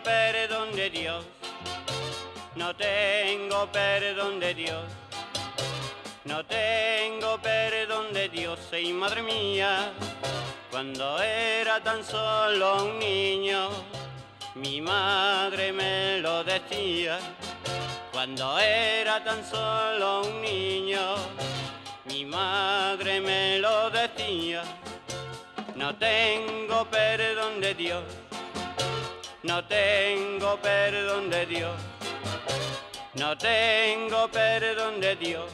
perdón de Dios, no tengo perdón de Dios, no tengo perdón de Dios, y madre mía, cuando era tan solo un niño, mi madre me lo decía. Cuando era tan solo un niño, mi madre me lo decía. No tengo perdón de Dios, no tengo perdón de Dios, no tengo perdón de Dios.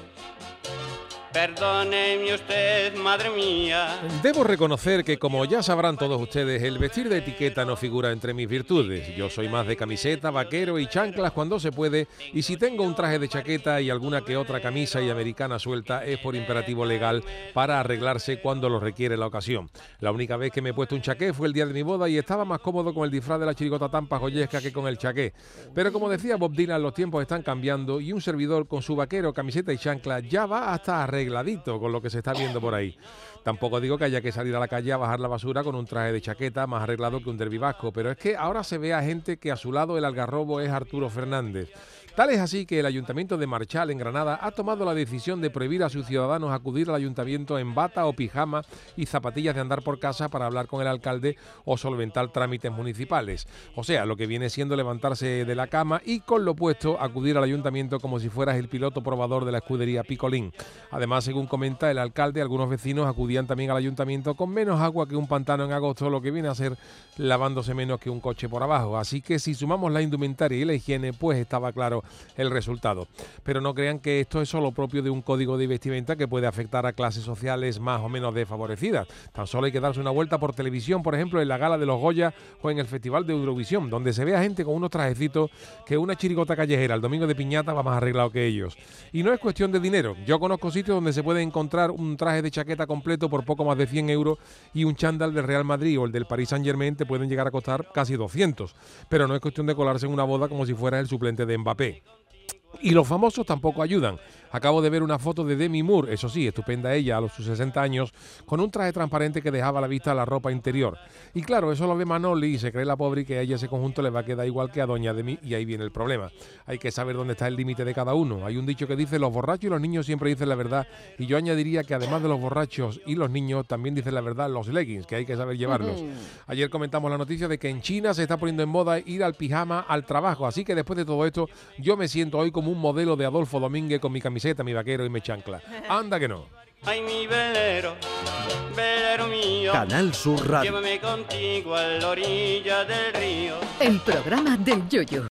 Perdóneme usted, madre mía. Debo reconocer que, como ya sabrán todos ustedes, el vestir de etiqueta no figura entre mis virtudes. Yo soy más de camiseta, vaquero y chanclas cuando se puede, y si tengo un traje de chaqueta y alguna que otra camisa y americana suelta es por imperativo legal para arreglarse cuando lo requiere la ocasión. La única vez que me he puesto un chaqué fue el día de mi boda y estaba más cómodo con el disfraz de la chirigota Tampa Joyesca que con el chaqué. Pero como decía Bob Dylan, los tiempos están cambiando y un servidor con su vaquero, camiseta y chancla ya va hasta arregladito con lo que se está viendo por ahí. Tampoco digo que haya que salir a la calle a bajar la basura con un traje de chaqueta más arreglado que un derbi vasco, pero es que ahora se ve a gente que a su lado el algarrobo es Arturo Fernández. Tal es así que el Ayuntamiento de Marchal, en Granada, ha tomado la decisión de prohibir a sus ciudadanos acudir al ayuntamiento en bata o pijama y zapatillas de andar por casa para hablar con el alcalde o solventar trámites municipales. O sea, lo que viene siendo levantarse de la cama y, con lo puesto, acudir al ayuntamiento como si fueras el piloto probador de la escudería Picolín. Además, según comenta el alcalde, algunos vecinos acudían también al ayuntamiento con menos agua que un pantano en agosto, lo que viene a ser lavándose menos que un coche por abajo. Así que si sumamos la indumentaria y la higiene, pues estaba claro el resultado. Pero no crean que esto es solo propio de un código de vestimenta que puede afectar a clases sociales más o menos desfavorecidas. Tan solo hay que darse una vuelta por televisión, por ejemplo, en la gala de los Goya o en el Festival de Eurovisión, donde se ve a gente con unos trajecitos que una chirigota callejera el domingo de piñata va más arreglado que ellos. Y no es cuestión de dinero. Yo conozco sitios donde se puede encontrar un traje de chaqueta completo por poco más de 100 euros y un chándal del Real Madrid o el del Paris Saint-Germain te pueden llegar a costar casi 200. Pero no es cuestión de colarse en una boda como si fuera el suplente de Mbappé. Y los famosos tampoco ayudan. Acabo de ver una foto de Demi Moore, eso sí, estupenda ella a sus 60 años, con un traje transparente que dejaba a la vista la ropa interior. Y claro, eso lo ve Manoli y se cree la pobre que a ella ese conjunto le va a quedar igual que a doña Demi, y ahí viene el problema. Hay que saber dónde está el límite de cada uno. Hay un dicho que dice: los borrachos y los niños siempre dicen la verdad, y yo añadiría que además de los borrachos y los niños, también dicen la verdad los leggings, que hay que saber llevarlos. Ayer comentamos la noticia de que en China se está poniendo en moda ir al pijama al trabajo, así que después de todo esto, yo me siento hoy como un modelo de Adolfo Domínguez con mi camiseta, mi vaquero y mi chancla. Anda que no. Ay, mi velero, velero mío, Canal Sur Radio. llévame contigo a la orilla del río. El programa del Yoyo.